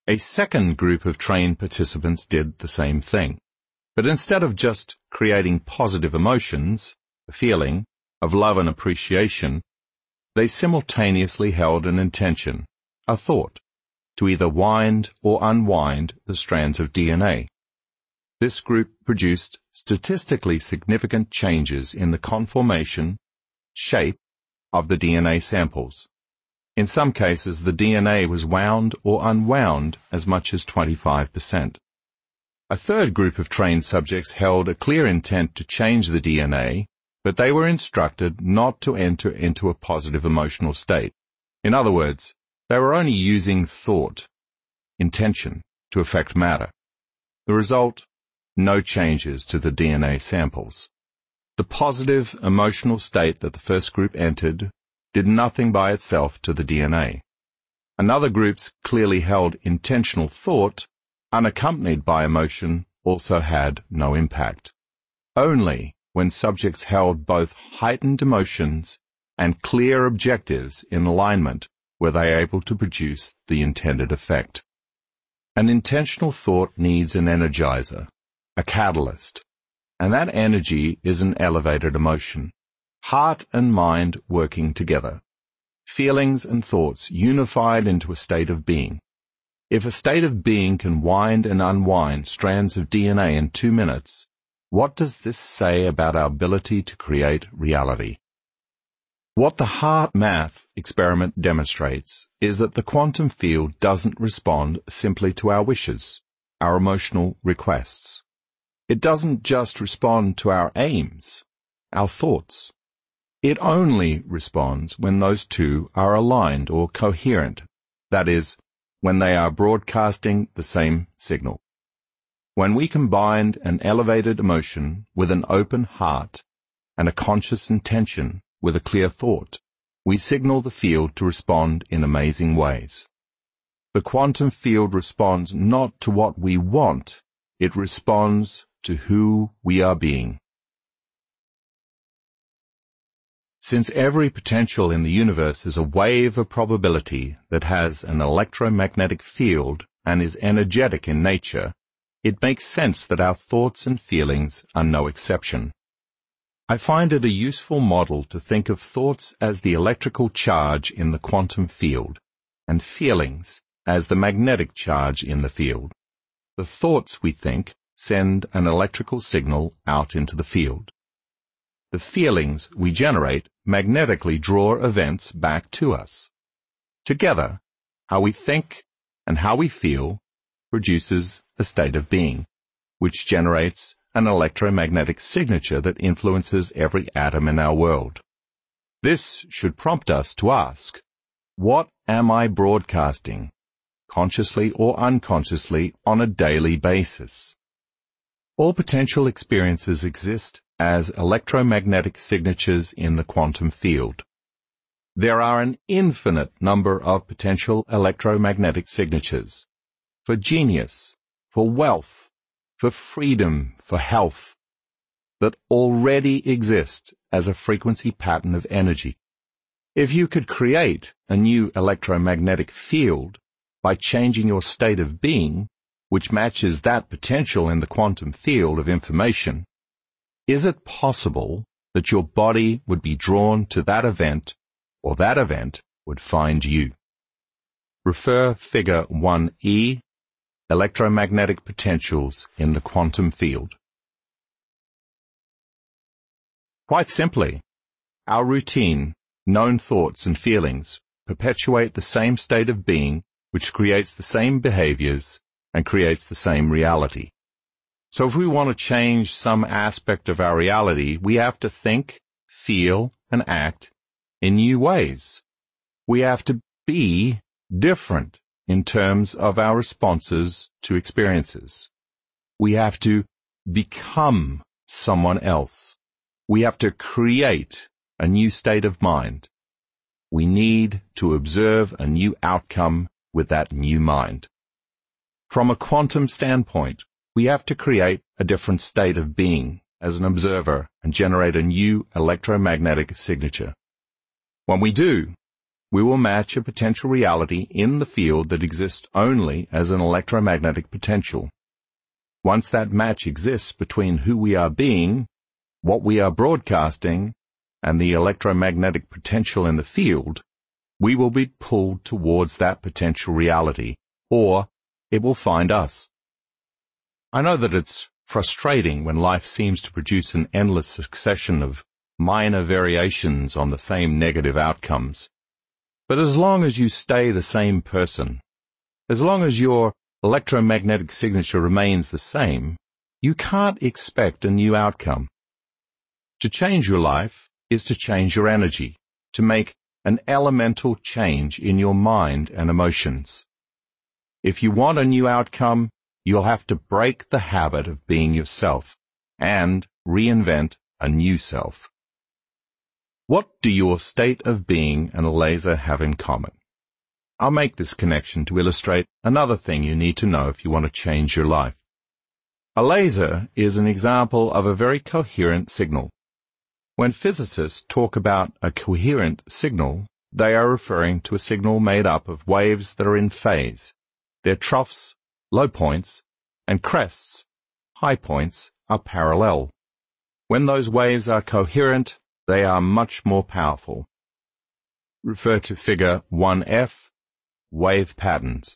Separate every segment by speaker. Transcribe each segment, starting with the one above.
Speaker 1: A second group of trained participants did the same thing. But instead of just creating positive emotions, a feeling of love and appreciation, they simultaneously held an intention, a thought, to either wind or unwind the strands of DNA. This group produced statistically significant changes in the conformation, shape of the DNA samples. In some cases, the DNA was wound or unwound as much as 25%. A third group of trained subjects held a clear intent to change the DNA, but they were instructed not to enter into a positive emotional state. In other words, they were only using thought, intention, to affect matter. The result? No changes to the DNA samples. The positive emotional state that the first group entered did nothing by itself to the DNA. Another group's clearly held intentional thought, unaccompanied by emotion, also had no impact. Only when subjects held both heightened emotions and clear objectives in alignment were they able to produce the intended effect. An intentional thought needs an energizer, a catalyst, and that energy is an elevated emotion, heart and mind working together, feelings and thoughts unified into a state of being. If a state of being can wind and unwind strands of DNA in 2 minutes, what does this say about our ability to create reality? What the HeartMath experiment demonstrates is that the quantum field doesn't respond simply to our wishes, our emotional requests. It doesn't just respond to our aims, our thoughts. It only responds when those two are aligned or coherent, that is, when they are broadcasting the same signal. When we combined an elevated emotion with an open heart and a conscious intention with a clear thought, we signal the field to respond in amazing ways. The quantum field responds not to what we want, it responds to who we are being. Since every potential in the universe is a wave of probability that has an electromagnetic field and is energetic in nature, it makes sense that our thoughts and feelings are no exception. I find it a useful model to think of thoughts as the electrical charge in the quantum field, and feelings as the magnetic charge in the field. The thoughts we think send an electrical signal out into the field. The feelings we generate magnetically draw events back to us. Together, how we think and how we feel produces a state of being, which generates an electromagnetic signature that influences every atom in our world. This should prompt us to ask, what am I broadcasting, consciously or unconsciously, on a daily basis? All potential experiences exist as electromagnetic signatures in the quantum field. There are an infinite number of potential electromagnetic signatures for genius, for wealth, for freedom, for health, that already exist as a frequency pattern of energy. If you could create a new electromagnetic field by changing your state of being, which matches that potential in the quantum field of information, is it possible that your body would be drawn to that event, or that event would find you? Refer Figure 1E, Electromagnetic Potentials in the Quantum Field. Quite simply, our routine, known thoughts and feelings perpetuate the same state of being which creates the same behaviors and creates the same reality. So if we want to change some aspect of our reality, we have to think, feel, and act in new ways. We have to be different in terms of our responses to experiences. We have to become someone else. We have to create a new state of mind. We need to observe a new outcome with that new mind. From a quantum standpoint, we have to create a different state of being as an observer and generate a new electromagnetic signature. When we do, we will match a potential reality in the field that exists only as an electromagnetic potential. Once that match exists between who we are being, what we are broadcasting, and the electromagnetic potential in the field, we will be pulled towards that potential reality, or it will find us. I know that it's frustrating when life seems to produce an endless succession of minor variations on the same negative outcomes. But as long as you stay the same person, as long as your electromagnetic signature remains the same, you can't expect a new outcome. To change your life is to change your energy, to make an elemental change in your mind and emotions. If you want a new outcome, you'll have to break the habit of being yourself and reinvent a new self. What do your state of being and a laser have in common? I'll make this connection to illustrate another thing you need to know if you want to change your life. A laser is an example of a very coherent signal. When physicists talk about a coherent signal, they are referring to a signal made up of waves that are in phase. Their troughs, low points, and crests, high points, are parallel. When those waves are coherent, they are much more powerful. Refer to Figure 1F, Wave Patterns.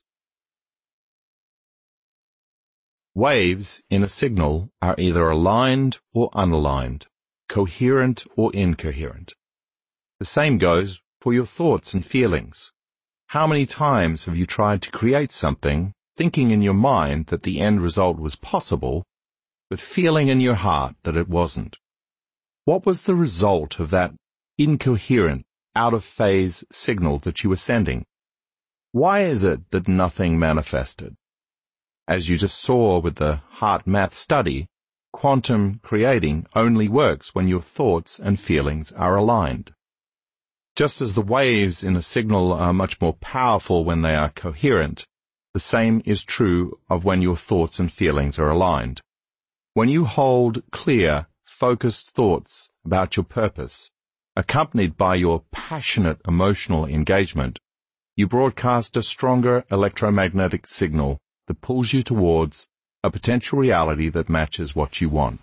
Speaker 1: Waves in a signal are either aligned or unaligned, coherent or incoherent. The same goes for your thoughts and feelings. How many times have you tried to create something, thinking in your mind that the end result was possible, but feeling in your heart that it wasn't? What was the result of that incoherent, out-of-phase signal that you were sending? Why is it that nothing manifested? As you just saw with the HeartMath study, quantum creating only works when your thoughts and feelings are aligned. Just as the waves in a signal are much more powerful when they are coherent, the same is true of when your thoughts and feelings are aligned. When you hold clear, focused thoughts about your purpose, accompanied by your passionate emotional engagement, you broadcast a stronger electromagnetic signal that pulls you towards a potential reality that matches what you want.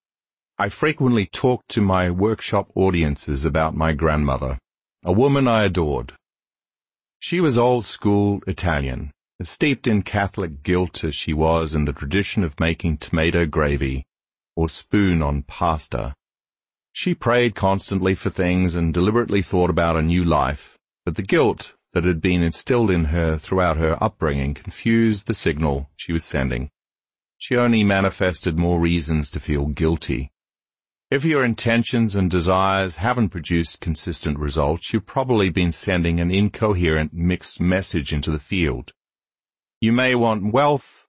Speaker 1: I frequently talk to my workshop audiences about my grandmother, a woman I adored. She was old-school Italian, as steeped in Catholic guilt as she was in the tradition of making tomato gravy or spoon on pasta. She prayed constantly for things and deliberately thought about a new life, but the guilt that had been instilled in her throughout her upbringing confused the signal she was sending. She only manifested more reasons to feel guilty. If your intentions and desires haven't produced consistent results, you've probably been sending an incoherent, mixed message into the field. You may want wealth.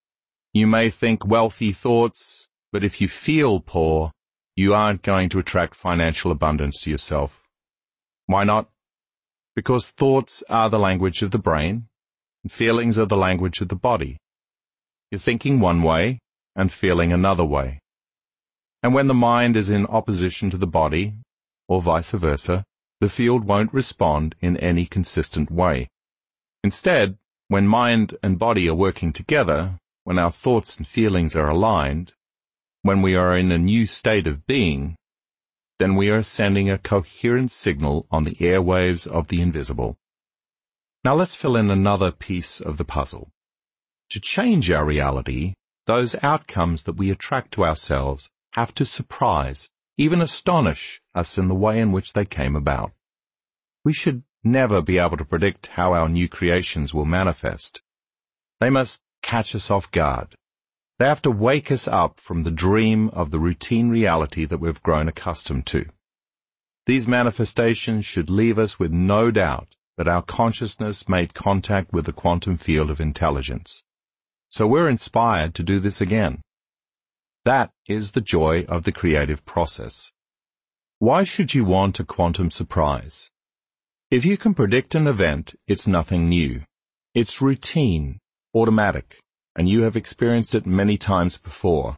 Speaker 1: You may think wealthy thoughts, but if you feel poor, you aren't going to attract financial abundance to yourself. Why not? Because thoughts are the language of the brain, and feelings are the language of the body. You're thinking one way and feeling another way. And when the mind is in opposition to the body, or vice versa, the field won't respond in any consistent way. Instead, when mind and body are working together, when our thoughts and feelings are aligned, when we are in a new state of being, then we are sending a coherent signal on the airwaves of the invisible. Now let's fill in another piece of the puzzle. To change our reality, those outcomes that we attract to ourselves have to surprise, even astonish us in the way in which they came about. We should never be able to predict how our new creations will manifest. They must catch us off guard. They have to wake us up from the dream of the routine reality that we've grown accustomed to. These manifestations should leave us with no doubt that our consciousness made contact with the quantum field of intelligence. So we're inspired to do this again. That is the joy of the creative process. Why should you want a quantum surprise? If you can predict an event, it's nothing new. It's routine, automatic, and you have experienced it many times before.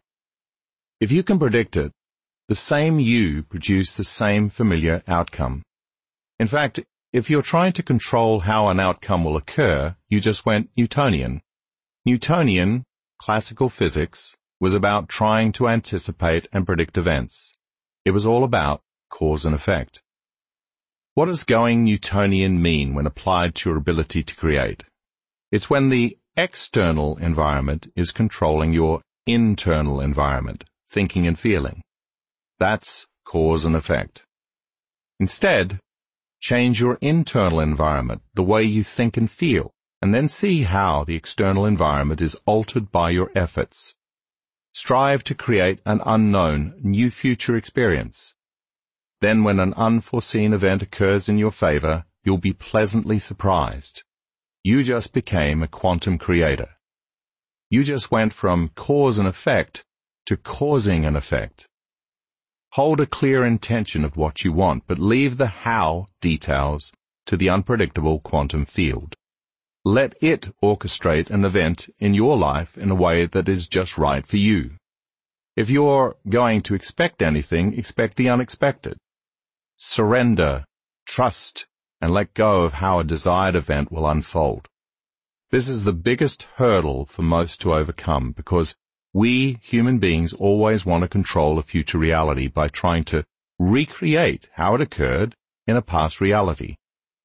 Speaker 1: If you can predict it, the same you produce the same familiar outcome. In fact, If you're trying to control how an outcome will occur, you just went Newtonian. Newtonian, classical physics, was about trying to anticipate and predict events. It was all about cause and effect. What does going Newtonian mean when applied to your ability to create? It's when the external environment is controlling your internal environment, thinking and feeling. That's cause and effect. Instead, change your internal environment, the way you think and feel, and then see how the external environment is altered by your efforts. Strive to create an unknown, new future experience. Then when an unforeseen event occurs in your favor, you'll be pleasantly surprised. You just became a quantum creator. You just went from cause and effect to causing an effect. Hold a clear intention of what you want, but leave the how details to the unpredictable quantum field. Let it orchestrate an event in your life in a way that is just right for you. If you're going to expect anything, expect the unexpected. Surrender, trust, and let go of how a desired event will unfold. This is the biggest hurdle for most to overcome because we human beings always want to control a future reality by trying to recreate how it occurred in a past reality.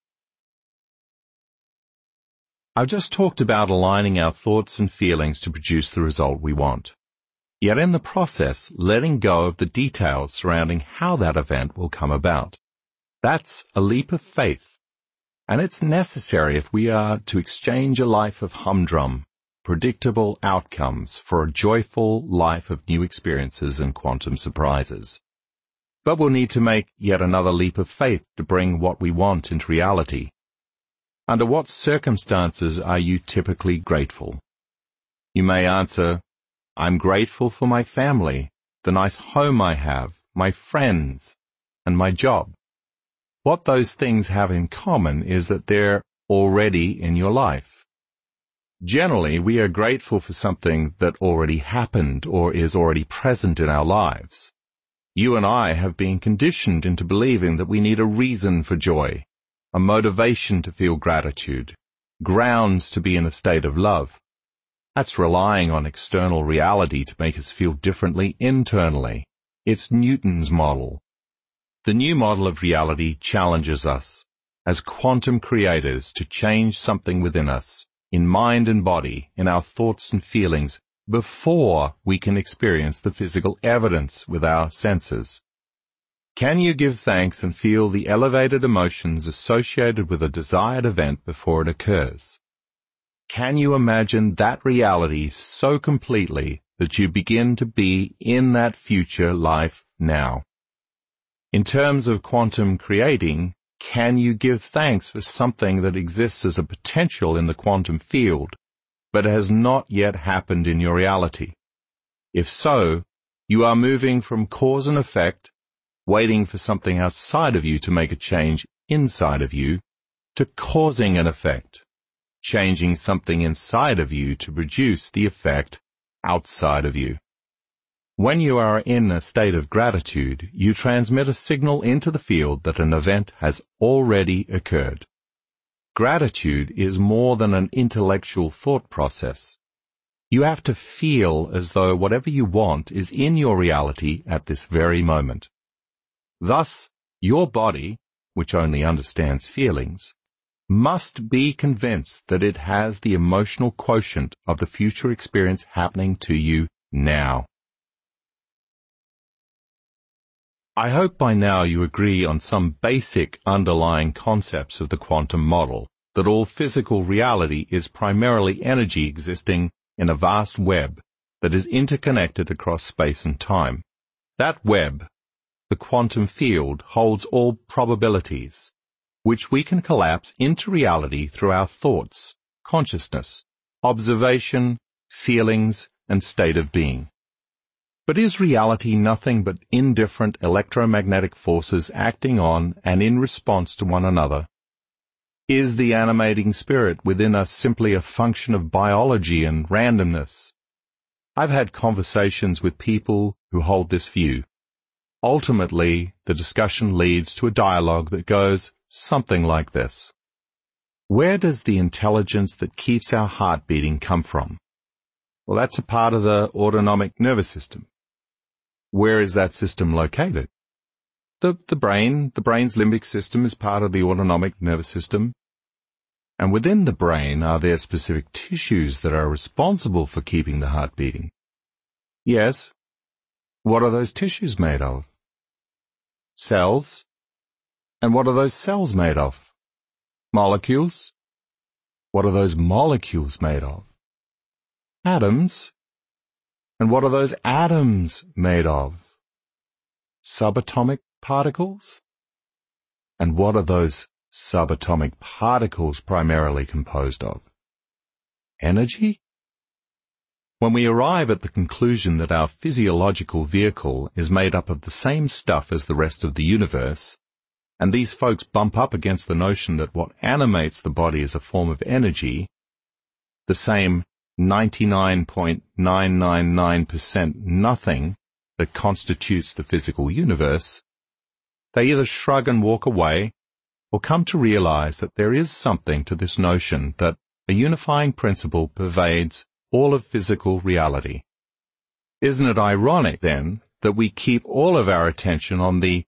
Speaker 1: I've just talked about aligning our thoughts and feelings to produce the result we want. Yet in the process, letting go of the details surrounding how that event will come about. That's a leap of faith, and it's necessary if we are to exchange a life of humdrum, predictable outcomes for a joyful life of new experiences and quantum surprises. But we'll need to make yet another leap of faith to bring what we want into reality. Under what circumstances are you typically grateful? You may answer, I'm grateful for my family, the nice home I have, my friends, and my job. What those things have in common is that they're already in your life. Generally, we are grateful for something that already happened or is already present in our lives. You and I have been conditioned into believing that we need a reason for joy, a motivation to feel gratitude, grounds to be in a state of love. That's relying on external reality to make us feel differently internally. It's Newton's model. The new model of reality challenges us, as quantum creators, to change something within us, in mind and body, in our thoughts and feelings, before we can experience the physical evidence with our senses. Can you give thanks and feel the elevated emotions associated with a desired event before it occurs? Can you imagine that reality so completely that you begin to be in that future life now? In terms of quantum creating, can you give thanks for something that exists as a potential in the quantum field, but has not yet happened in your reality? If so, you are moving from cause and effect, waiting for something outside of you to make a change inside of you, to causing an effect, changing something inside of you to produce the effect outside of you. When you are in a state of gratitude, you transmit a signal into the field that an event has already occurred. Gratitude is more than an intellectual thought process. You have to feel as though whatever you want is in your reality at this very moment. Thus, your body, which only understands feelings, must be convinced that it has the emotional quotient of the future experience happening to you now. I hope by now you agree on some basic underlying concepts of the quantum model, that all physical reality is primarily energy existing in a vast web that is interconnected across space and time. That web, the quantum field, holds all probabilities, which we can collapse into reality through our thoughts, consciousness, observation, feelings, and state of being. But is reality nothing but indifferent electromagnetic forces acting on and in response to one another? Is the animating spirit within us simply a function of biology and randomness? I've had conversations with people who hold this view. Ultimately, the discussion leads to a dialogue that goes something like this. Where does the intelligence that keeps our heart beating come from? Well, that's a part of the autonomic nervous system. Where is that system located? The brain's limbic system is part of the autonomic nervous system. And within the brain, are there specific tissues that are responsible for keeping the heart beating? Yes. What are those tissues made of? Cells. And what are those cells made of? Molecules. What are those molecules made of? Atoms. And what are those atoms made of? Subatomic particles? And what are those subatomic particles primarily composed of? Energy? When we arrive at the conclusion that our physiological vehicle is made up of the same stuff as the rest of the universe, and these folks bump up against the notion that what animates the body is a form of energy, the same 99.999% nothing that constitutes the physical universe, they either shrug and walk away or come to realize that there is something to this notion that a unifying principle pervades all of physical reality. Isn't it ironic, then, that we keep all of our attention on the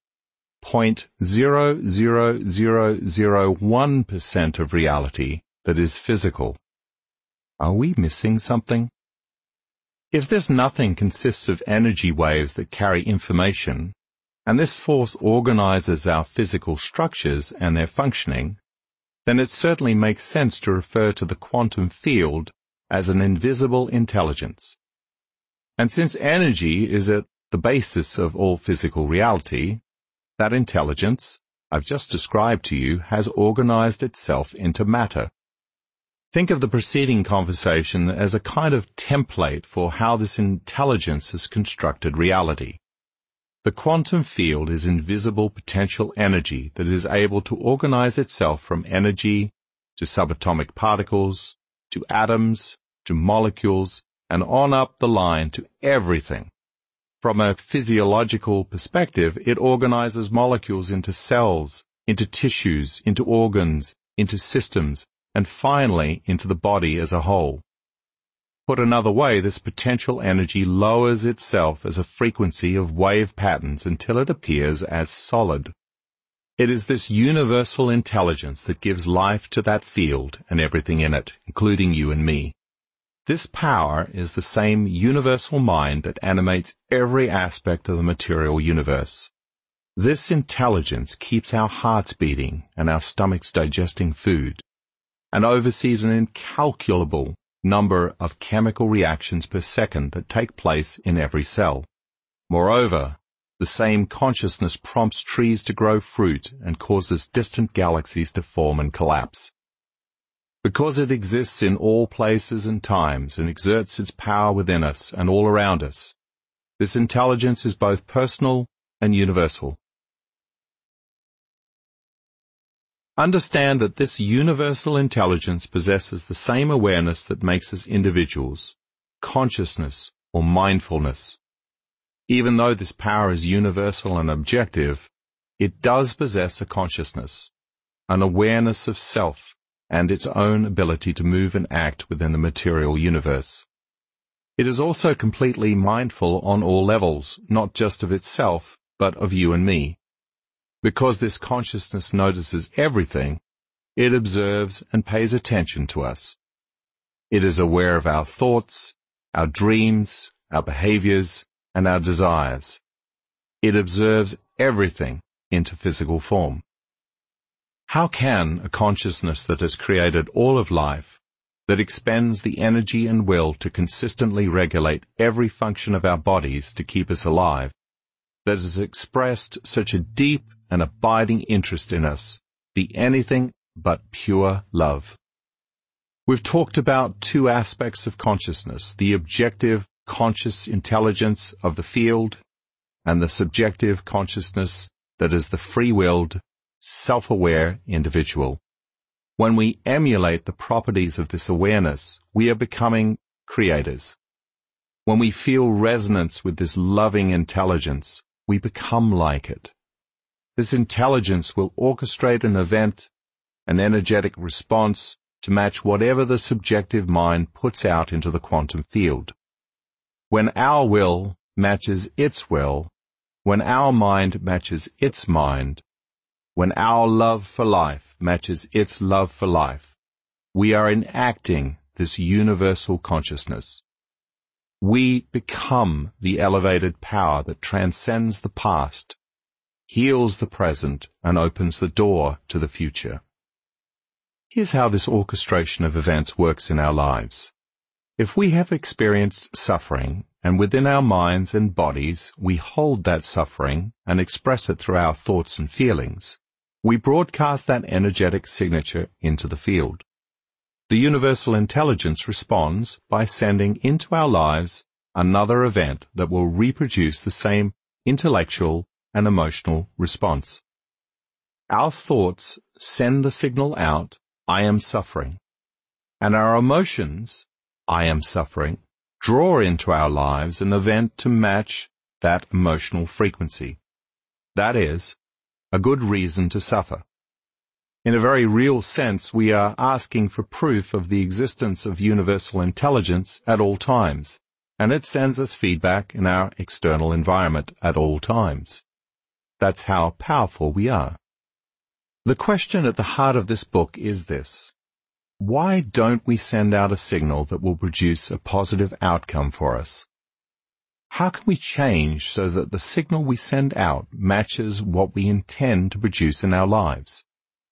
Speaker 1: 0.00001% of reality that is physical? Are we missing something? If this nothing consists of energy waves that carry information, and this force organizes our physical structures and their functioning, then it certainly makes sense to refer to the quantum field as an invisible intelligence. And since energy is at the basis of all physical reality, that intelligence, I've just described to you, has organized itself into matter. Think of the preceding conversation as a kind of template for how this intelligence has constructed reality. The quantum field is invisible potential energy that is able to organize itself from energy to subatomic particles, to atoms, to molecules, and on up the line to everything. From a physiological perspective, it organizes molecules into cells, into tissues, into organs, into systems, and finally into the body as a whole. Put another way, this potential energy lowers itself as a frequency of wave patterns until it appears as solid. It is this universal intelligence that gives life to that field and everything in it, including you and me. This power is the same universal mind that animates every aspect of the material universe. This intelligence keeps our hearts beating and our stomachs digesting food, and oversees an incalculable number of chemical reactions per second that take place in every cell. Moreover, the same consciousness prompts trees to grow fruit and causes distant galaxies to form and collapse. Because it exists in all places and times and exerts its power within us and all around us, this intelligence is both personal and universal. Understand that this universal intelligence possesses the same awareness that makes us individuals, consciousness or mindfulness. Even though this power is universal and objective, it does possess a consciousness, an awareness of self, and its own ability to move and act within the material universe. It is also completely mindful on all levels, not just of itself, but of you and me. Because this consciousness notices everything, it observes and pays attention to us. It is aware of our thoughts, our dreams, our behaviors, and our desires. It observes everything into physical form. How can a consciousness that has created all of life, that expends the energy and will to consistently regulate every function of our bodies to keep us alive, that has expressed such a deep and abiding interest in us, be anything but pure love? We've talked about two aspects of consciousness, the objective conscious intelligence of the field and the subjective consciousness that is the free-willed, self-aware individual. When we emulate the properties of this awareness, we are becoming creators. When we feel resonance with this loving intelligence, we become like it. This intelligence will orchestrate an event, an energetic response, to match whatever the subjective mind puts out into the quantum field. When our will matches its will, when our mind matches its mind, when our love for life matches its love for life, we are enacting this universal consciousness. We become the elevated power that transcends the past, heals the present, and opens the door to the future. Here's how this orchestration of events works in our lives. If we have experienced suffering, and within our minds and bodies we hold that suffering and express it through our thoughts and feelings, we broadcast that energetic signature into the field. The universal intelligence responds by sending into our lives another event that will reproduce the same intellectual and emotional response. Our thoughts send the signal out, I am suffering, and our emotions, I am suffering, draw into our lives an event to match that emotional frequency. That is, a good reason to suffer. In a very real sense, we are asking for proof of the existence of universal intelligence at all times, and it sends us feedback in our external environment at all times. That's how powerful we are. The question at the heart of this book is this: why don't we send out a signal that will produce a positive outcome for us? How can we change so that the signal we send out matches what we intend to produce in our lives?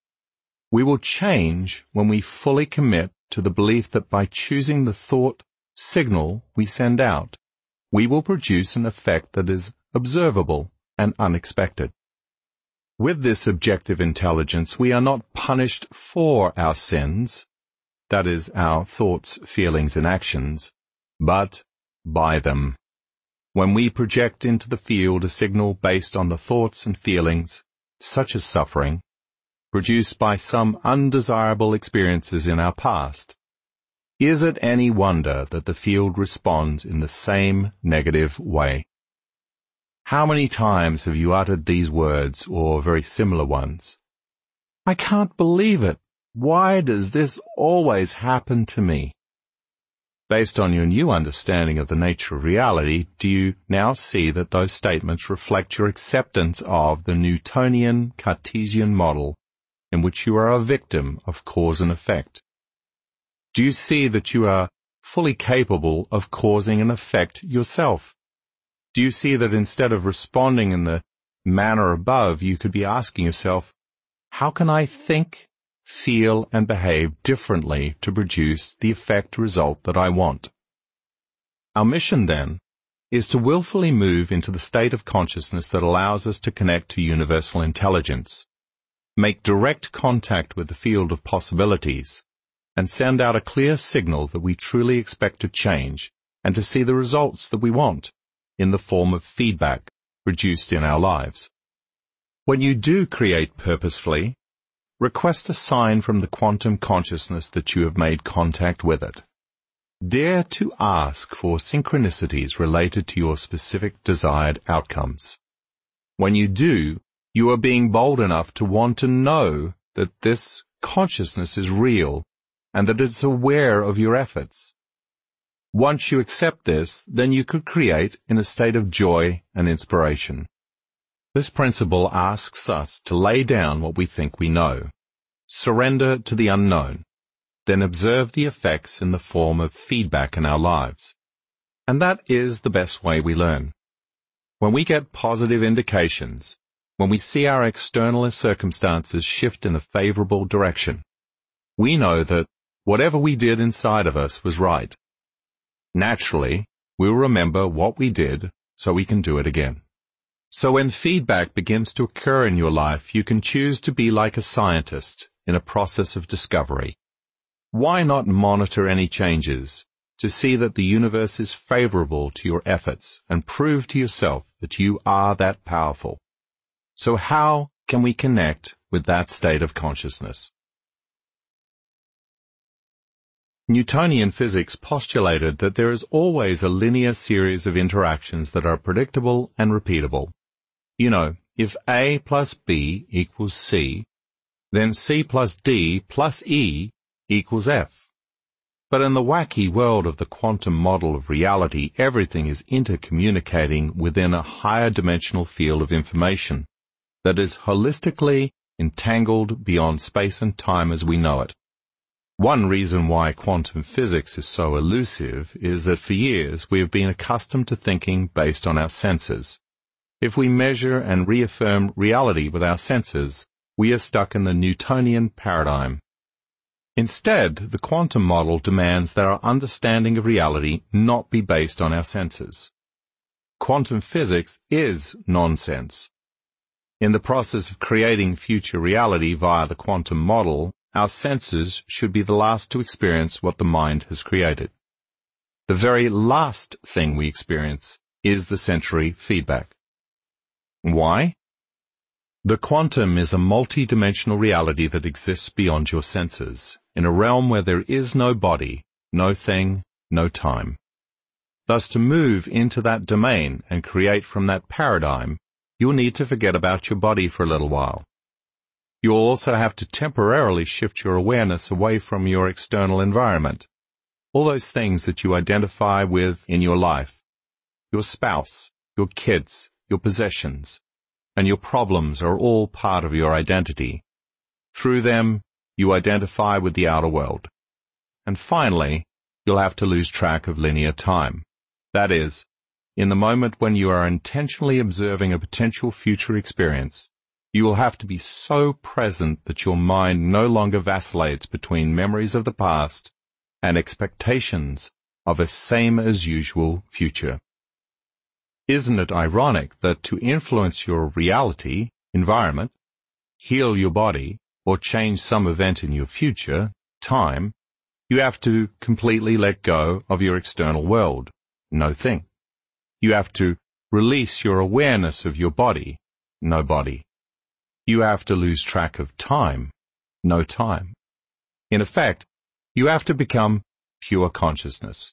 Speaker 1: We will change when we fully commit to the belief that by choosing the thought signal we send out, we will produce an effect that is observable and unexpected. With this objective intelligence, we are not punished for our sins, that is, our thoughts, feelings, and actions, but by them. When we project into the field a signal based on the thoughts and feelings, such as suffering, produced by some undesirable experiences in our past, is it any wonder that the field responds in the same negative way? How many times have you uttered these words, or very similar ones? I can't believe it. Why does this always happen to me? Based on your new understanding of the nature of reality, do you now see that those statements reflect your acceptance of the Newtonian Cartesian model in which you are a victim of cause and effect? Do you see that you are fully capable of causing an effect yourself? Do you see that instead of responding in the manner above, you could be asking yourself, how can I think, feel, and behave differently to produce the effect result that I want? Our mission, then, is to willfully move into the state of consciousness that allows us to connect to universal intelligence, make direct contact with the field of possibilities, and send out a clear signal that we truly expect to change and to see the results that we want in the form of feedback produced in our lives. When you do create purposefully, request a sign from the quantum consciousness that you have made contact with it. Dare to ask for synchronicities related to your specific desired outcomes. When you do, you are being bold enough to want to know that this consciousness is real and that it's aware of your efforts. Once you accept this, then you could create in a state of joy and inspiration. This principle asks us to lay down what we think we know, surrender to the unknown, then observe the effects in the form of feedback in our lives. And that is the best way we learn. When we get positive indications, when we see our external circumstances shift in a favorable direction, we know that whatever we did inside of us was right. Naturally, we'll remember what we did so we can do it again. So when feedback begins to occur in your life, you can choose to be like a scientist in a process of discovery. Why not monitor any changes to see that the universe is favorable to your efforts and prove to yourself that you are that powerful? So how can we connect with that state of consciousness? Newtonian physics postulated that there is always a linear series of interactions that are predictable and repeatable. You know, If A plus B equals C, then C plus D plus E equals F. But in the wacky world of the quantum model of reality, everything is intercommunicating within a higher dimensional field of information that is holistically entangled beyond space and time as we know it. One reason why quantum physics is so elusive is that for years we have been accustomed to thinking based on our senses. If we measure and reaffirm reality with our senses, we are stuck in the Newtonian paradigm. Instead, the quantum model demands that our understanding of reality not be based on our senses. Quantum physics is nonsense. In the process of creating future reality via the quantum model, our senses should be the last to experience what the mind has created. The very last thing we experience is the sensory feedback. Why? The quantum is a multi-dimensional reality that exists beyond your senses, in a realm where there is no body, no thing, no time. Thus, to move into that domain and create from that paradigm, you'll need to forget about your body for a little while. You'll also have to temporarily shift your awareness away from your external environment, all those things that you identify with in your life, your spouse, your kids, your possessions, and your problems are all part of your identity. Through them, you identify with the outer world. And finally, you'll have to lose track of linear time. That is, in the moment when you are intentionally observing a potential future experience, you will have to be so present that your mind no longer vacillates between memories of the past and expectations of a same-as-usual future. Isn't it ironic that to influence your reality, environment, heal your body, or change some event in your future, time, you have to completely let go of your external world, no thing. You have to release your awareness of your body, no body. You have to lose track of time, no time. In effect, you have to become pure consciousness.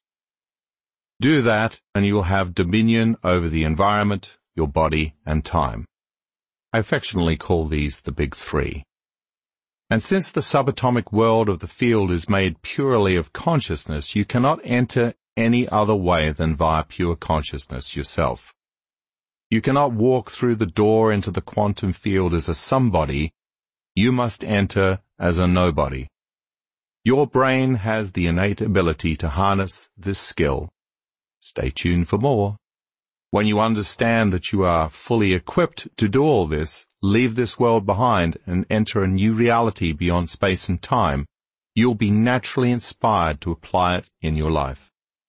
Speaker 1: Do that and you will have dominion over the environment, your body, and time. I affectionately call these the big three. And since the subatomic world of the field is made purely of consciousness, you cannot enter any other way than via pure consciousness yourself. You cannot walk through the door into the quantum field as a somebody. You must enter as a nobody. Your brain has the innate ability to harness this skill. Stay tuned for more. When you understand that you are fully equipped to do all this, leave this world behind and enter a new reality beyond space and time, you'll be naturally inspired to apply it in your life.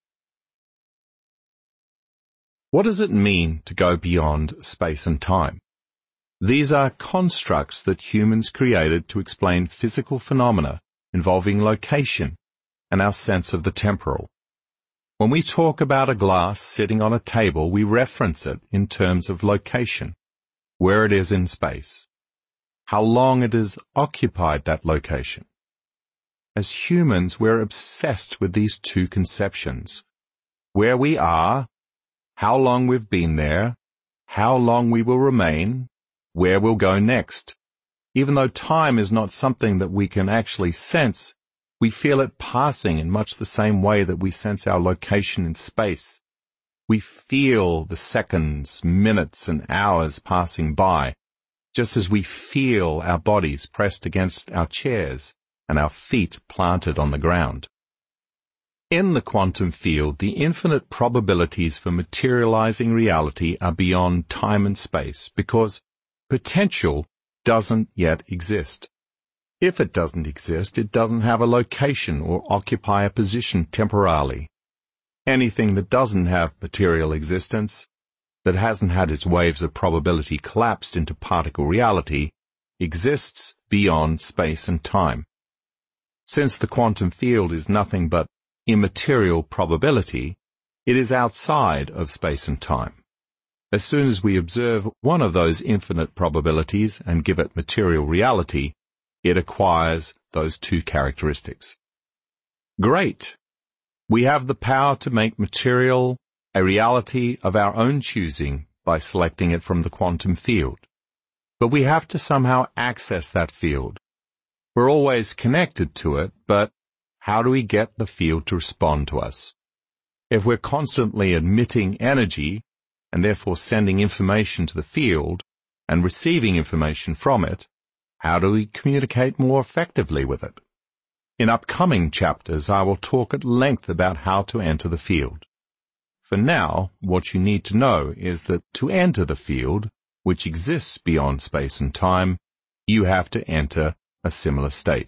Speaker 1: What does it mean to go beyond space and time? These are constructs that humans created to explain physical phenomena involving location and our sense of the temporal. When we talk about a glass sitting on a table, we reference it in terms of location, where it is in space, how long it has occupied that location. As humans, we're obsessed with these two conceptions: where we are, how long we've been there, how long we will remain, where we'll go next. Even though time is not something that we can actually sense, we feel it passing in much the same way that we sense our location in space. We feel the seconds, minutes, and hours passing by, just as we feel our bodies pressed against our chairs and our feet planted on the ground. In the quantum field, the infinite probabilities for materializing reality are beyond time and space because potential doesn't yet exist. If it doesn't exist, it doesn't have a location or occupy a position temporally. Anything that doesn't have material existence, that hasn't had its waves of probability collapsed into particle reality, exists beyond space and time. Since the quantum field is nothing but immaterial probability, it is outside of space and time. As soon as we observe one of those infinite probabilities and give it material reality, it acquires those two characteristics. Great! We have the power to make material a reality of our own choosing by selecting it from the quantum field. But we have to somehow access that field. We're always connected to it, but how do we get the field to respond to us? If we're constantly emitting energy, and therefore sending information to the field, and receiving information from it, how do we communicate more effectively with it? In upcoming chapters, I will talk at length about how to enter the field. For now, what you need to know is that to enter the field, which exists beyond space and time, you have to enter a similar state.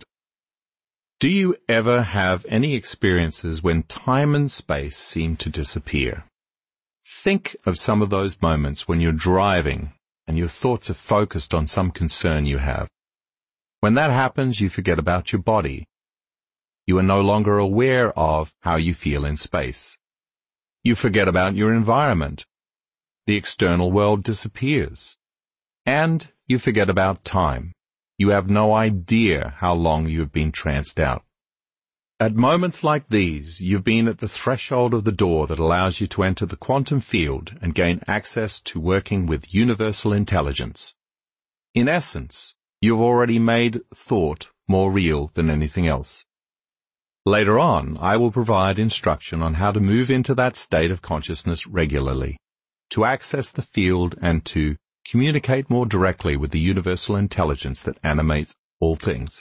Speaker 1: Do you ever have any experiences when time and space seem to disappear? Think of some of those moments when you're driving and your thoughts are focused on some concern you have. When that happens, you forget about your body. You are no longer aware of how you feel in space. You forget about your environment. The external world disappears. And you forget about time. You have no idea how long you have been tranced out. At moments like these, you've been at the threshold of the door that allows you to enter the quantum field and gain access to working with universal intelligence. In essence, you've already made thought more real than anything else. Later on, I will provide instruction on how to move into that state of consciousness regularly, to access the field and to communicate more directly with the universal intelligence that animates all things.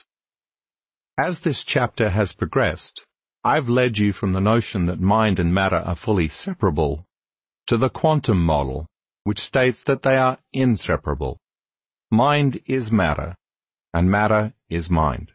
Speaker 1: As this chapter has progressed, I've led you from the notion that mind and matter are fully separable to the quantum model, which states that they are inseparable. Mind is matter, and matter is mind.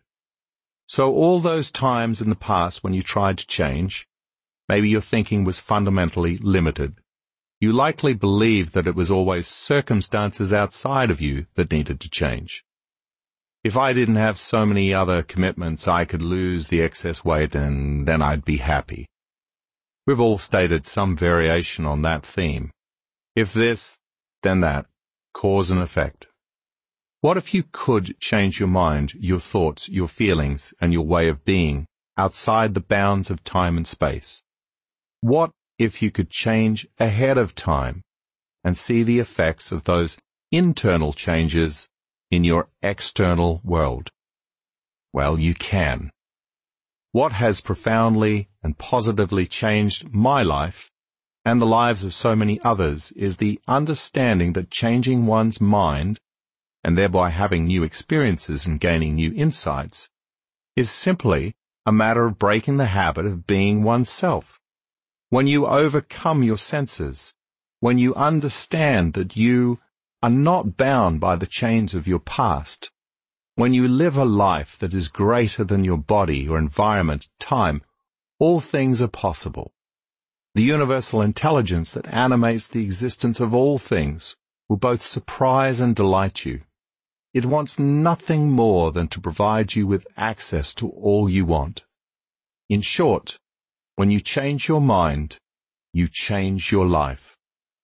Speaker 1: So all those times in the past when you tried to change, maybe your thinking was fundamentally limited. You likely believed that it was always circumstances outside of you that needed to change. If I didn't have so many other commitments, I could lose the excess weight and then I'd be happy. We've all stated some variation on that theme. If this, then that, cause and effect. What if you could change your mind, your thoughts, your feelings, and your way of being outside the bounds of time and space? What if you could change ahead of time and see the effects of those internal changes in your external world? Well, you can. What has profoundly and positively changed my life and the lives of so many others is the understanding that changing one's mind, and thereby having new experiences and gaining new insights, is simply a matter of breaking the habit of being oneself. When you overcome your senses, when you understand that you are not bound by the chains of your past, when you live a life that is greater than your body, your environment, time, all things are possible. The universal intelligence that animates the existence of all things will both surprise and delight you. It wants nothing more than to provide you with access to all you want. In short, when you change your mind, you change your life.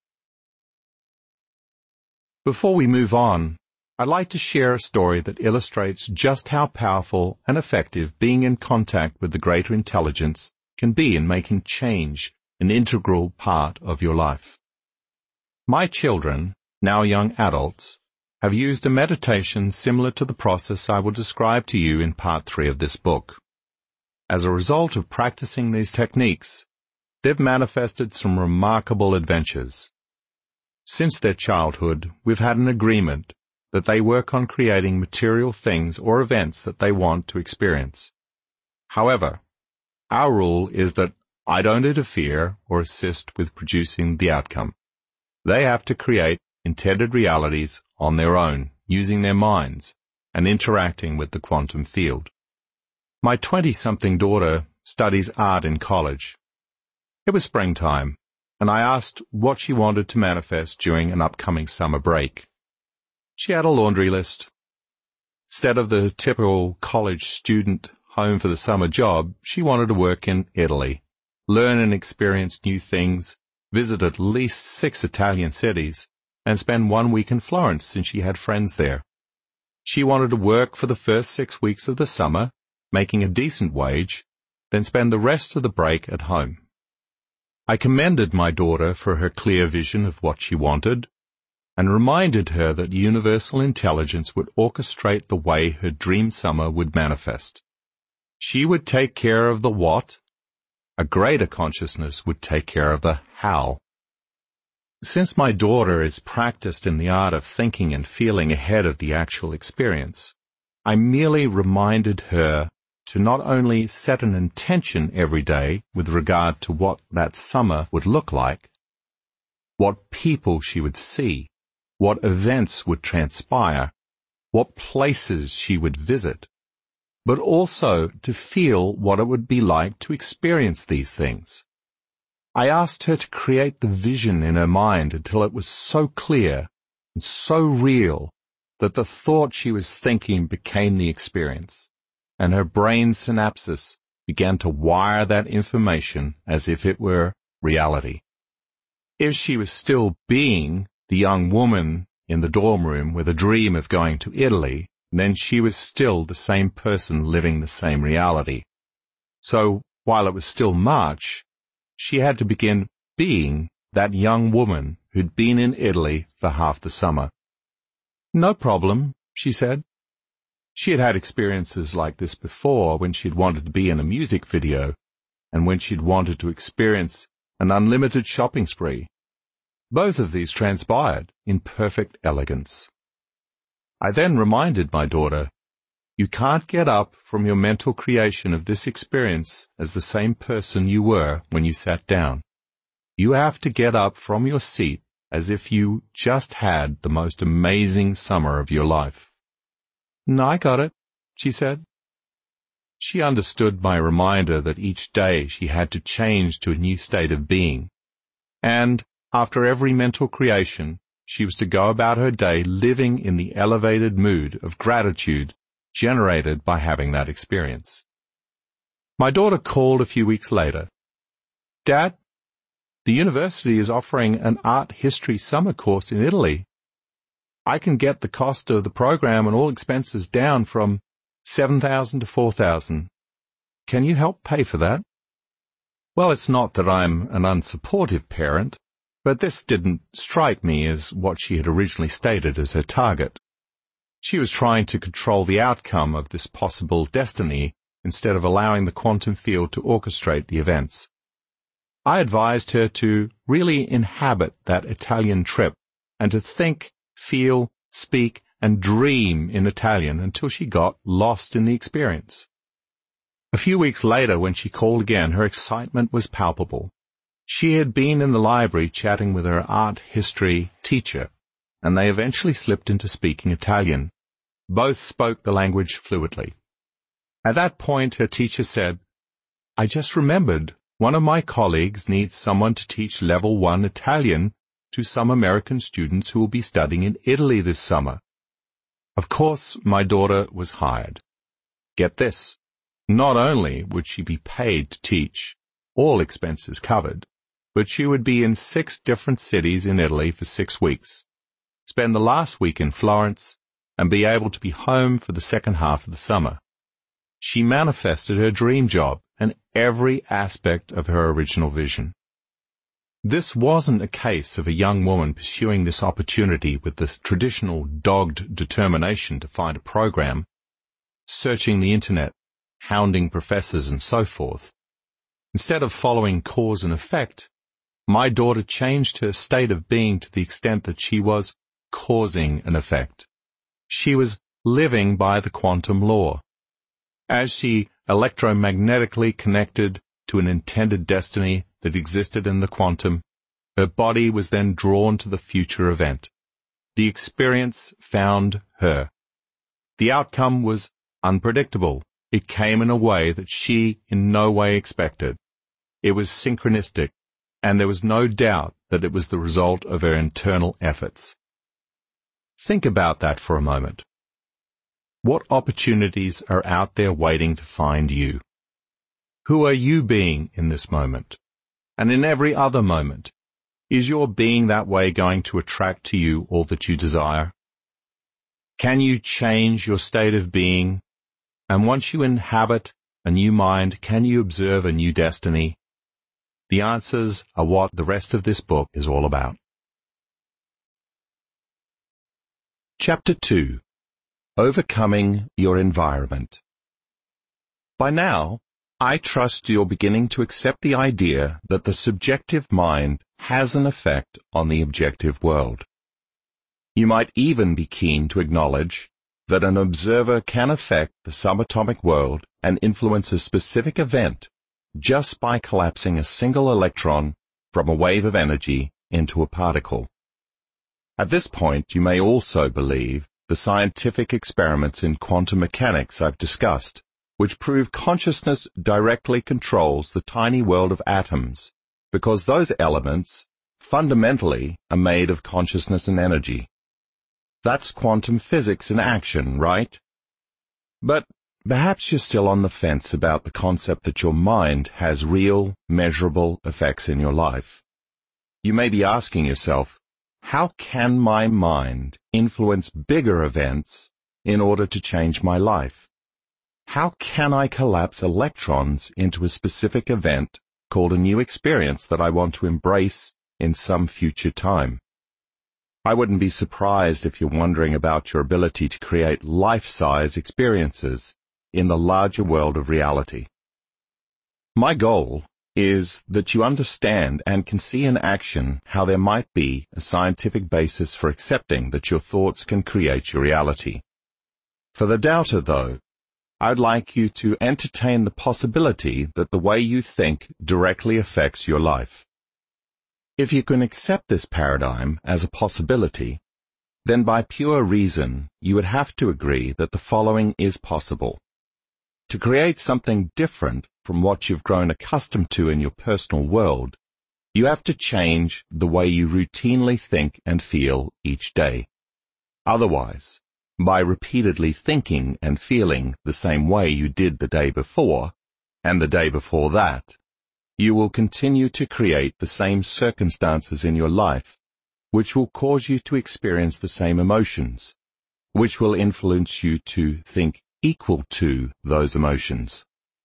Speaker 1: Before we move on, I'd like to share a story that illustrates just how powerful and effective being in contact with the greater intelligence can be in making change an integral part of your life. My children, now young adults, have used a meditation similar to the process I will describe to you in part 3 of this book. As a result of practicing these techniques, they've manifested some remarkable adventures. Since their childhood, we've had an agreement that they work on creating material things or events that they want to experience. However, our rule is that I don't interfere or assist with producing the outcome. They have to create intended realities on their own, using their minds and interacting with the quantum field. My 20-something daughter studies art in college. It was springtime, and I asked what she wanted to manifest during an upcoming summer break. She had a laundry list. Instead of the typical college student home for the summer job, she wanted to work in Italy, learn and experience new things, visit at least 6 Italian cities, and spend 1 week in Florence since she had friends there. She wanted to work for the first 6 weeks of the summer, making a decent wage, then spend the rest of the break at home. I commended my daughter for her clear vision of what she wanted, and reminded her that universal intelligence would orchestrate the way her dream summer would manifest. She would take care of the what, a greater consciousness would take care of the how. Since my daughter is practiced in the art of thinking and feeling ahead of the actual experience, I merely reminded her to not only set an intention every day with regard to what that summer would look like, what people she would see, what events would transpire, what places she would visit, but also to feel what it would be like to experience these things. I asked her to create the vision in her mind until it was so clear and so real that the thought she was thinking became the experience, and her brain synapses began to wire that information as if it were reality. If she was still being the young woman in the dorm room with a dream of going to Italy, then she was still the same person living the same reality. So, while it was still March, she had to begin being that young woman who'd been in Italy for half the summer. No problem, she said. She had had experiences like this before when she'd wanted to be in a music video and when she'd wanted to experience an unlimited shopping spree. Both of these transpired in perfect elegance. I then reminded my daughter, you can't get up from your mental creation of this experience as the same person you were when you sat down. You have to get up from your seat as if you just had the most amazing summer of your life. No, I got it, she said. She understood my reminder that each day she had to change to a new state of being, and after every mental creation, she was to go about her day living in the elevated mood of gratitude generated by having that experience. My daughter called a few weeks later. Dad, the university is offering an art history summer course in Italy. I can get the cost of the program and all expenses down from $7,000 to $4,000. Can you help pay for that? Well, it's not that I'm an unsupportive parent, but this didn't strike me as what she had originally stated as her target. She was trying to control the outcome of this possible destiny instead of allowing the quantum field to orchestrate the events. I advised her to really inhabit that Italian trip and to think, feel, speak, and dream in Italian until she got lost in the experience. A few weeks later, when she called again, her excitement was palpable. She had been in the library chatting with her art history teacher, and they eventually slipped into speaking Italian. Both spoke the language fluently. At that point, her teacher said, I just remembered one of my colleagues needs someone to teach level 1 Italian to some American students who will be studying in Italy this summer. Of course, my daughter was hired. Get this, not only would she be paid to teach, all expenses covered, but she would be in 6 different cities in Italy for 6 weeks, spend the last week in Florence, and be able to be home for the second half of the summer. She manifested her dream job and every aspect of her original vision. This wasn't a case of a young woman pursuing this opportunity with the traditional dogged determination to find a program, searching the internet, hounding professors and so forth. Instead of following cause and effect, my daughter changed her state of being to the extent that she was causing an effect. She was living by the quantum law. As she electromagnetically connected to an intended destiny that existed in the quantum, her body was then drawn to the future event. The experience found her. The outcome was unpredictable. It came in a way that she in no way expected. It was synchronistic, and there was no doubt that it was the result of her internal efforts. Think about that for a moment. What opportunities are out there waiting to find you? Who are you being in this moment? And in every other moment? Is your being that way going to attract to you all that you desire? Can you change your state of being? And once you inhabit a new mind, can you observe a new destiny? The answers are what the rest of this book is all about. Chapter 2. Overcoming Your Environment. By now, I trust you're beginning to accept the idea that the subjective mind has an effect on the objective world. You might even be keen to acknowledge that an observer can affect the subatomic world and influence a specific event just by collapsing a single electron from a wave of energy into a particle. At this point, you may also believe the scientific experiments in quantum mechanics I've discussed, which prove consciousness directly controls the tiny world of atoms, because those elements fundamentally are made of consciousness and energy. That's quantum physics in action, right? But perhaps you're still on the fence about the concept that your mind has real, measurable effects in your life. You may be asking yourself, how can my mind influence bigger events in order to change my life? How can I collapse electrons into a specific event called a new experience that I want to embrace in some future time? I wouldn't be surprised if you're wondering about your ability to create life-size experiences in the larger world of reality. My goal is that you understand and can see in action how there might be a scientific basis for accepting that your thoughts can create your reality. For the doubter, though, I'd like you to entertain the possibility that the way you think directly affects your life. If you can accept this paradigm as a possibility, then by pure reason you would have to agree that the following is possible. To create something different from what you've grown accustomed to in your personal world, you have to change the way you routinely think and feel each day. Otherwise, by repeatedly thinking and feeling the same way you did the day before, and the day before that, you will continue to create the same circumstances in your life, which will cause you to experience the same emotions, which will influence you to think equal to those emotions.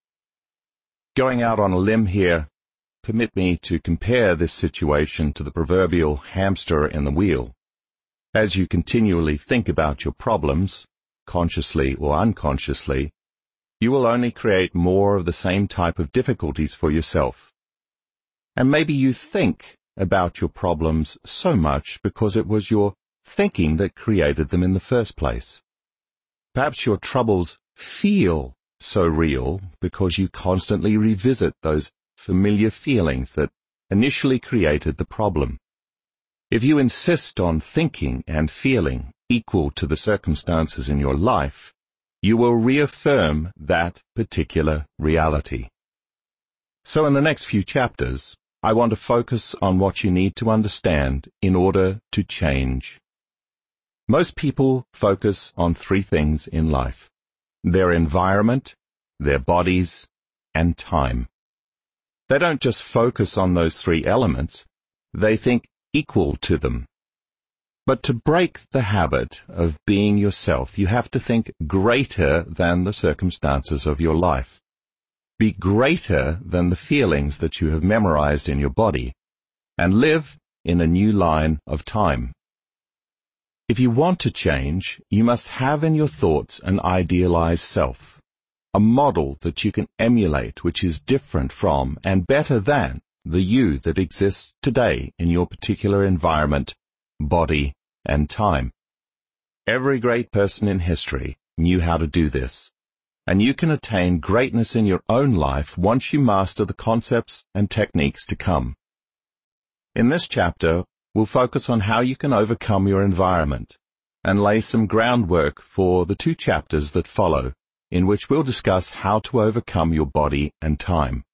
Speaker 1: Going out on a limb here, permit me to compare this situation to the proverbial hamster in the wheel. As you continually think about your problems, consciously or unconsciously, you will only create more of the same type of difficulties for yourself. And maybe you think about your problems so much because it was your thinking that created them in the first place. Perhaps your troubles feel so real because you constantly revisit those familiar feelings that initially created the problem. If you insist on thinking and feeling equal to the circumstances in your life, you will reaffirm that particular reality. So in the next few chapters, I want to focus on what you need to understand in order to change. Most people focus on three things in life: their environment, their bodies, and time. They don't just focus on those three elements, they think equal to them. But to break the habit of being yourself, you have to think greater than the circumstances of your life. Be greater than the feelings that you have memorized in your body, and live in a new line of time. If you want to change, you must have in your thoughts an idealized self, a model that you can emulate which is different from and better than the you that exists today in your particular environment, body, and time. Every great person in history knew how to do this, and you can attain greatness in your own life once you master the concepts and techniques to come. In this chapter, we'll focus on how you can overcome your environment and lay some groundwork for the 2 chapters that follow, in which we'll discuss how to overcome your body and time.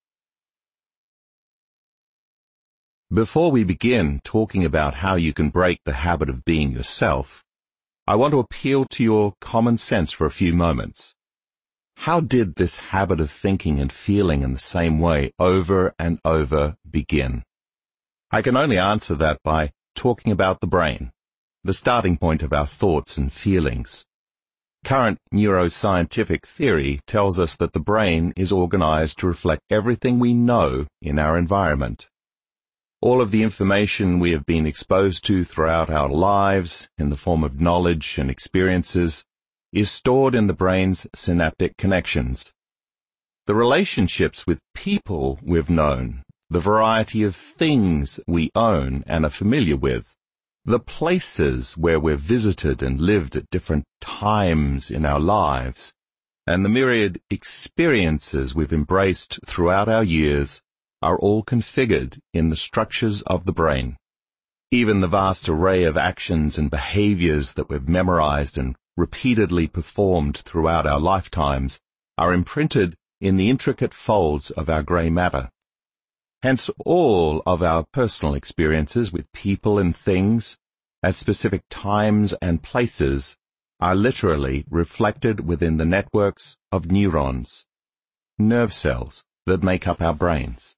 Speaker 1: Before we begin talking about how you can break the habit of being yourself, I want to appeal to your common sense for a few moments. How did this habit of thinking and feeling in the same way over and over begin? I can only answer that by talking about the brain, the starting point of our thoughts and feelings. Current neuroscientific theory tells us that the brain is organized to reflect everything we know in our environment. All of the information we have been exposed to throughout our lives, in the form of knowledge and experiences, is stored in the brain's synaptic connections. The relationships with people we've known, the variety of things we own and are familiar with, the places where we've visited and lived at different times in our lives, and the myriad experiences we've embraced throughout our years are all configured in the structures of the brain. Even the vast array of actions and behaviors that we've memorized and repeatedly performed throughout our lifetimes are imprinted in the intricate folds of our grey matter. Hence, all of our personal experiences with people and things at specific times and places are literally reflected within the networks of neurons, nerve cells that make up our brains.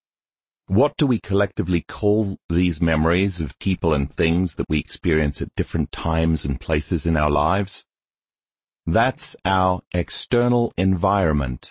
Speaker 1: What do we collectively call these memories of people and things that we experience at different times and places in our lives? That's our external environment.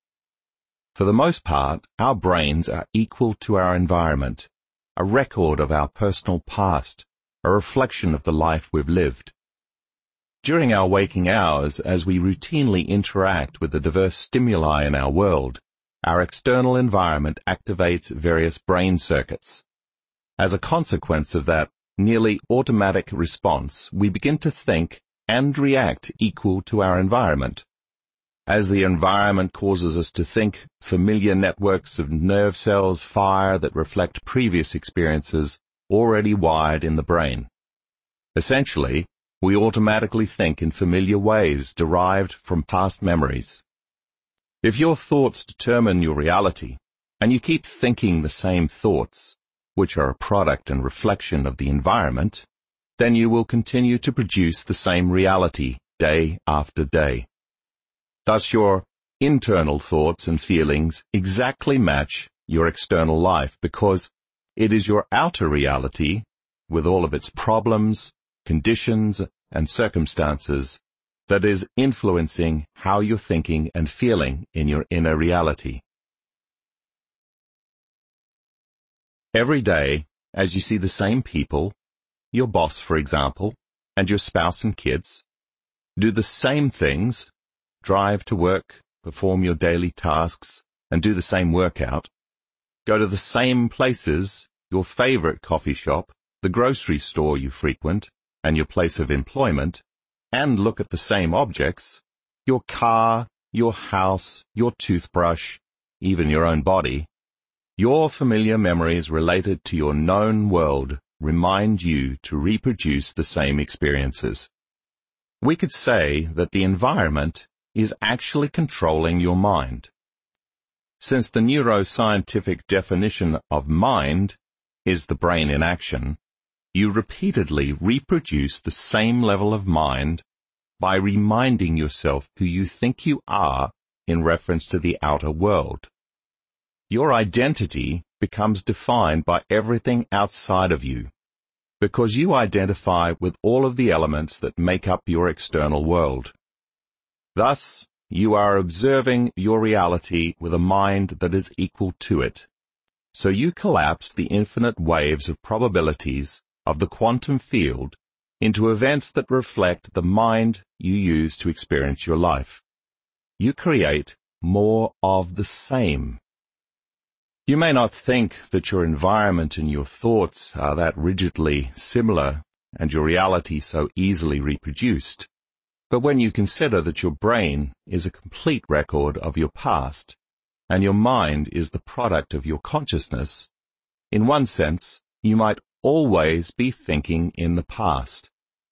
Speaker 1: For the most part, our brains are equal to our environment, a record of our personal past, a reflection of the life we've lived. During our waking hours, as we routinely interact with the diverse stimuli in our world, our external environment activates various brain circuits. As a consequence of that nearly automatic response, we begin to think and react equal to our environment. As the environment causes us to think, familiar networks of nerve cells fire that reflect previous experiences already wired in the brain. Essentially, we automatically think in familiar ways derived from past memories. If your thoughts determine your reality, and you keep thinking the same thoughts, which are a product and reflection of the environment, then you will continue to produce the same reality day after day. Thus, your internal thoughts and feelings exactly match your external life because it is your outer reality, with all of its problems, conditions, and circumstances, that is influencing how you're thinking and feeling in your inner reality. Every day, as you see the same people, your boss, for example, and your spouse and kids, do the same things, drive to work, perform your daily tasks, and do the same workout, go to the same places, your favorite coffee shop, the grocery store you frequent, and your place of employment, and look at the same objects, your car, your house, your toothbrush, even your own body, your familiar memories related to your known world remind you to reproduce the same experiences. We could say that the environment is actually controlling your mind. Since the neuroscientific definition of mind is the brain in action, you repeatedly reproduce the same level of mind by reminding yourself who you think you are in reference to the outer world. Your identity becomes defined by everything outside of you, because you identify with all of the elements that make up your external world. Thus, you are observing your reality with a mind that is equal to it. So you collapse the infinite waves of probabilities of the quantum field into events that reflect the mind you use to experience your life. You create more of the same. You may not think that your environment and your thoughts are that rigidly similar and your reality so easily reproduced. But when you consider that your brain is a complete record of your past, and your mind is the product of your consciousness, in one sense, you might always be thinking in the past.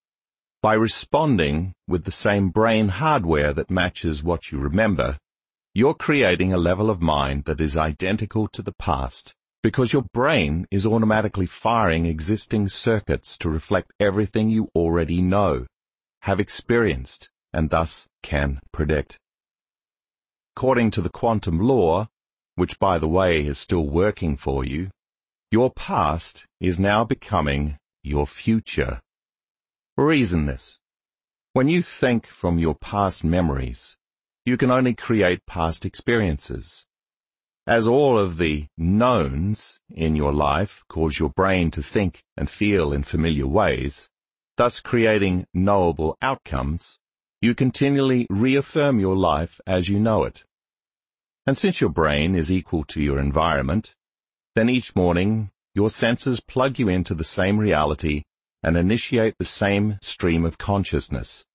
Speaker 1: By responding with the same brain hardware that matches what you remember, you're creating a level of mind that is identical to the past, because your brain is automatically firing existing circuits to reflect everything you already know, have experienced, and thus can predict. According to the quantum law, which by the way is still working for you, your past is now becoming your future. Reason this. When you think from your past memories, you can only create past experiences. As all of the knowns in your life cause your brain to think and feel in familiar ways, thus creating knowable outcomes, you continually reaffirm your life as you know it. And since your brain is equal to your environment, then each morning your senses plug you into the same reality and initiate the same stream of consciousness.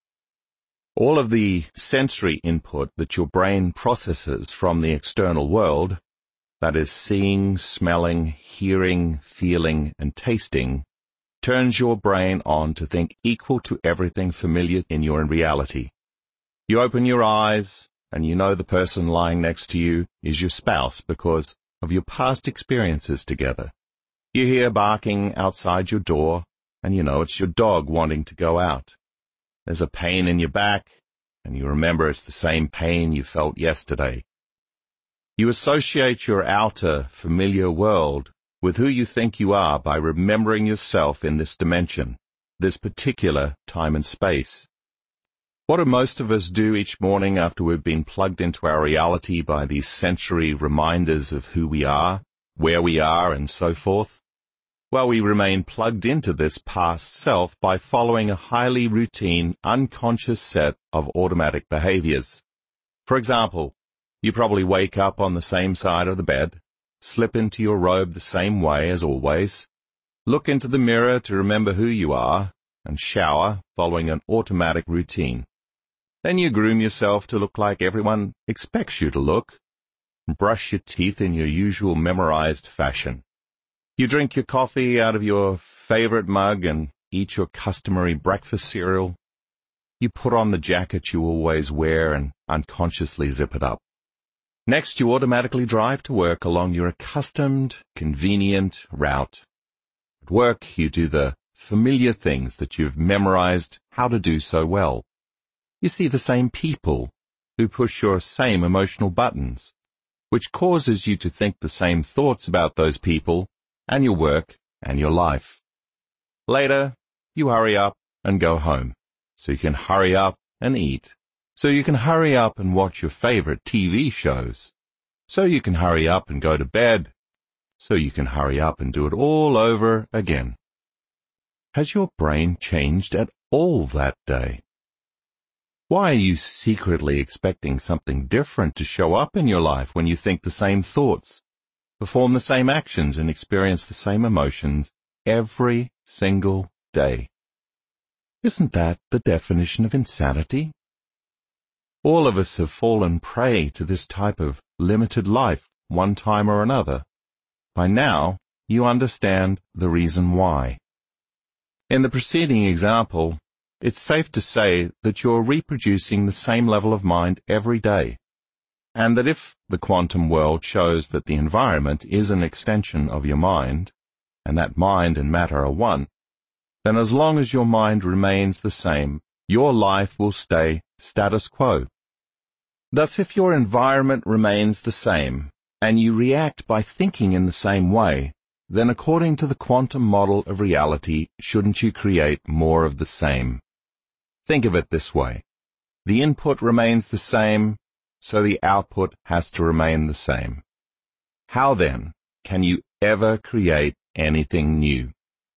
Speaker 1: All of the sensory input that your brain processes from the external world, that is seeing, smelling, hearing, feeling, and tasting, turns your brain on to think equal to everything familiar in your reality. You open your eyes, and you know the person lying next to you is your spouse because of your past experiences together. You hear barking outside your door, and you know it's your dog wanting to go out. There's a pain in your back, and you remember it's the same pain you felt yesterday. You associate your outer, familiar world with who you think you are by remembering yourself in this dimension, this particular time and space. What do most of us do each morning after we've been plugged into our reality by these sensory reminders of who we are, where we are, and so forth? Well, we remain plugged into this past self by following a highly routine, unconscious set of automatic behaviors. For example, you probably wake up on the same side of the bed, slip into your robe the same way as always, look into the mirror to remember who you are, and shower following an automatic routine. Then you groom yourself to look like everyone expects you to look, and brush your teeth in your usual memorized fashion. You drink your coffee out of your favorite mug and eat your customary breakfast cereal. You put on the jacket you always wear and unconsciously zip it up. Next, you automatically drive to work along your accustomed, convenient route. At work, you do the familiar things that you've memorized how to do so well. You see the same people who push your same emotional buttons, which causes you to think the same thoughts about those people and your work and your life. Later, you hurry up and go home, so you can hurry up and eat, so you can hurry up and watch your favorite TV shows, so you can hurry up and go to bed, so you can hurry up and do it all over again. Has your brain changed at all that day? Why are you secretly expecting something different to show up in your life when you think the same thoughts, perform the same actions, and experience the same emotions every single day? Isn't that the definition of insanity? All of us have fallen prey to this type of limited life one time or another. By now, you understand the reason why. In the preceding example, it's safe to say that you're reproducing the same level of mind every day, and that if the quantum world shows that the environment is an extension of your mind, and that mind and matter are one, then as long as your mind remains the same, your life will stay status quo. Thus, if your environment remains the same, and you react by thinking in the same way, then according to the quantum model of reality, shouldn't you create more of the same? Think of it this way. The input remains the same, so the output has to remain the same. How then can you ever create anything new?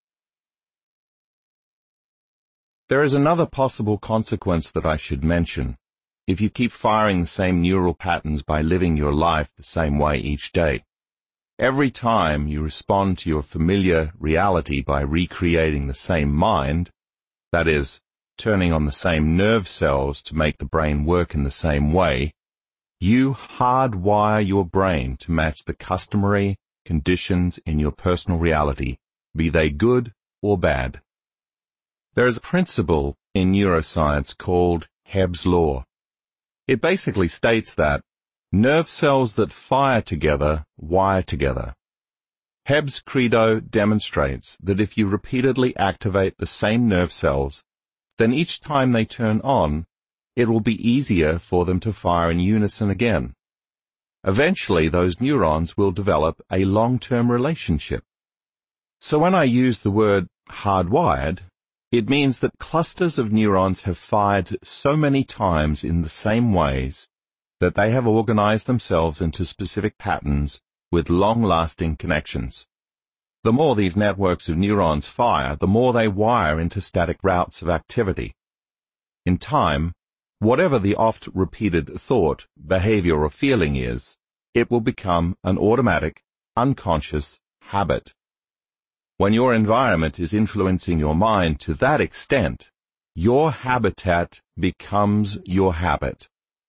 Speaker 1: There is another possible consequence that I should mention. If you keep firing the same neural patterns by living your life the same way each day, every time you respond to your familiar reality by recreating the same mind, that is, turning on the same nerve cells to make the brain work in the same way, you hardwire your brain to match the customary conditions in your personal reality, be they good or bad. There is a principle in neuroscience called Hebb's Law. It basically states that nerve cells that fire together wire together. Hebb's credo demonstrates that if you repeatedly activate the same nerve cells, then each time they turn on, it will be easier for them to fire in unison again. Eventually, those neurons will develop a long-term relationship. So when I use the word hardwired, it means that clusters of neurons have fired so many times in the same ways that they have organized themselves into specific patterns with long-lasting connections. The more these networks of neurons fire, the more they wire into static routes of activity. In time, whatever the oft-repeated thought, behavior, or feeling is, it will become an automatic, unconscious habit. When your environment is influencing your mind to that extent, your habitat becomes your habit.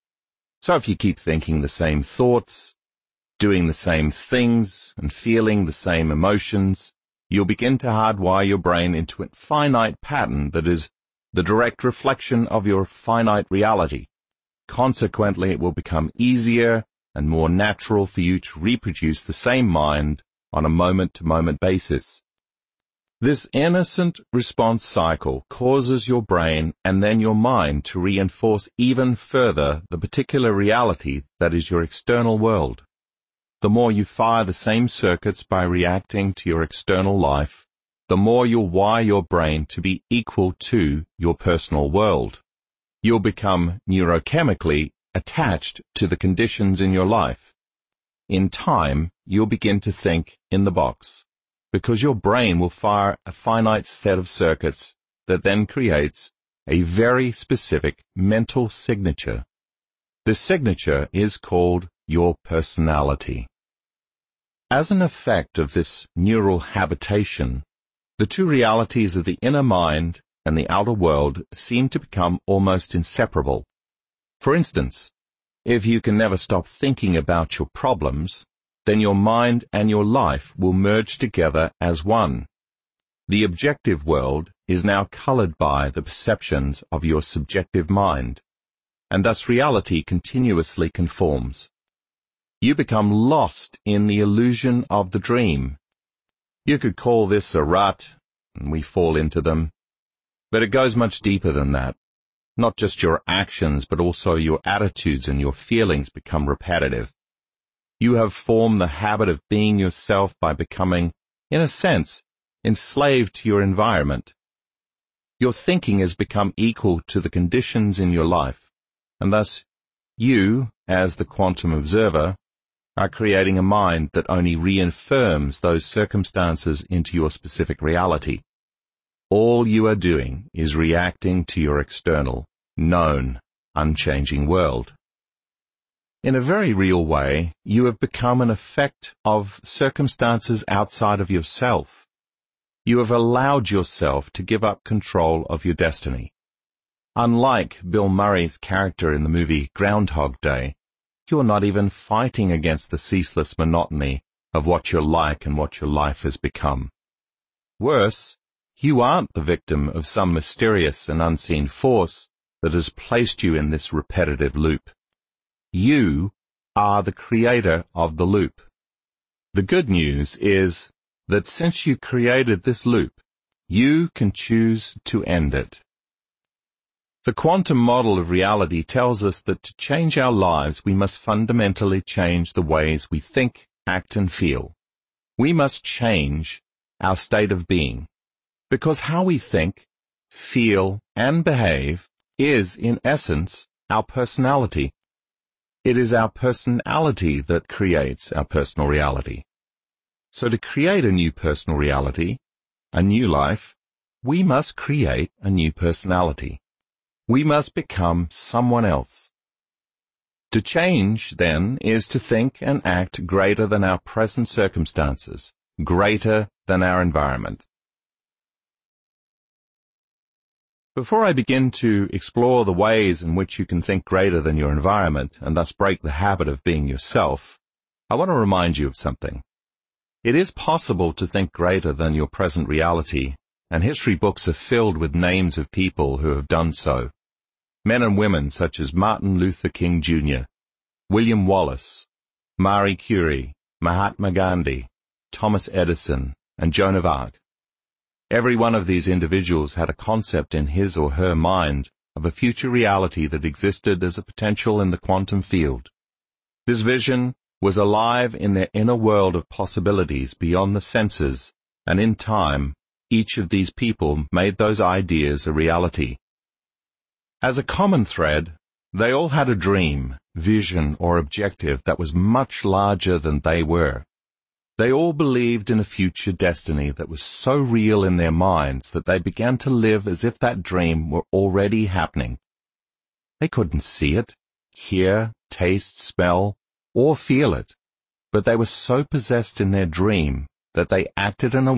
Speaker 1: So if you keep thinking the same thoughts, doing the same things, and feeling the same emotions, you'll begin to hardwire your brain into a finite pattern that is the direct reflection of your finite reality. Consequently, it will become easier and more natural for you to reproduce the same mind on a moment-to-moment basis. This innocent response cycle causes your brain and then your mind to reinforce even further the particular reality that is your external world. The more you fire the same circuits by reacting to your external life, the more you'll wire your brain to be equal to your personal world. You'll become neurochemically attached to the conditions in your life. In time, you'll begin to think in the box, because your brain will fire a finite set of circuits that then creates a very specific mental signature. This signature is called your personality. As an effect of this neural habitation, the two realities of the inner mind and the outer world seem to become almost inseparable. For instance, if you can never stop thinking about your problems, then your mind and your life will merge together as one. The objective world is now colored by the perceptions of your subjective mind, and thus reality continuously conforms. You become lost in the illusion of the dream. You could call this a rut, and we fall into them. But it goes much deeper than that. Not just your actions, but also your attitudes and your feelings become repetitive. You have formed the habit of being yourself by becoming, in a sense, enslaved to your environment. Your thinking has become equal to the conditions in your life, and thus you, as the quantum observer, are creating a mind that only reaffirms those circumstances into your specific reality. All you are doing is reacting to your external, known, unchanging world. In a very real way, you have become an effect of circumstances outside of yourself. You have allowed yourself to give up control of your destiny. Unlike Bill Murray's character in the movie Groundhog Day, you're not even fighting against the ceaseless monotony of what you're like and what your life has become. Worse, you aren't the victim of some mysterious and unseen force that has placed you in this repetitive loop. You are the creator of the loop. The good news is that since you created this loop, you can choose to end it. The quantum model of reality tells us that to change our lives, we must fundamentally change the ways we think, act, and feel. We must change our state of being, because how we think, feel, and behave is, in essence, our personality. It is our personality that creates our personal reality. So to create a new personal reality, a new life, we must create a new personality. We must become someone else. To change, then, is to think and act greater than our present circumstances, greater than our environment. Before I begin to explore the ways in which you can think greater than your environment and thus break the habit of being yourself, I want to remind you of something. It is possible to think greater than your present reality, and history books are filled with names of people who have done so. Men and women such as Martin Luther King Jr., William Wallace, Marie Curie, Mahatma Gandhi, Thomas Edison, and Joan of Arc. Every one of these individuals had a concept in his or her mind of a future reality that existed as a potential in the quantum field. This vision was alive in their inner world of possibilities beyond the senses, and in time, each of these people made those ideas a reality. As a common thread, They all had a dream, vision, or objective that was much larger than they were. They all believed in a future destiny that was so real in their minds that they began to live as if that dream were already happening. They couldn't see it, hear, taste, smell, or feel it, but they were so possessed in their dream that they acted in a